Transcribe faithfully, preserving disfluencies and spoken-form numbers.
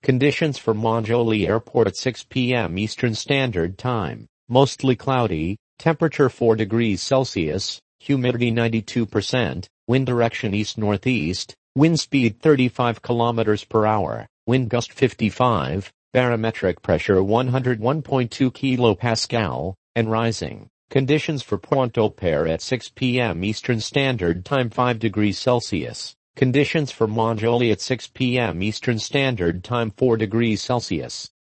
Conditions for Manjoli Airport at six p m Eastern Standard Time. Mostly cloudy, temperature four degrees Celsius, humidity ninety-two percent, wind direction east-northeast, wind speed thirty-five kilometers per hour, wind gust fifty-five, barometric pressure one hundred one point two kilopascal, and rising. Conditions for Puerto Pear at six p m Eastern Standard Time five degrees Celsius. Conditions for Manjoli at six p m Eastern Standard Time four degrees Celsius.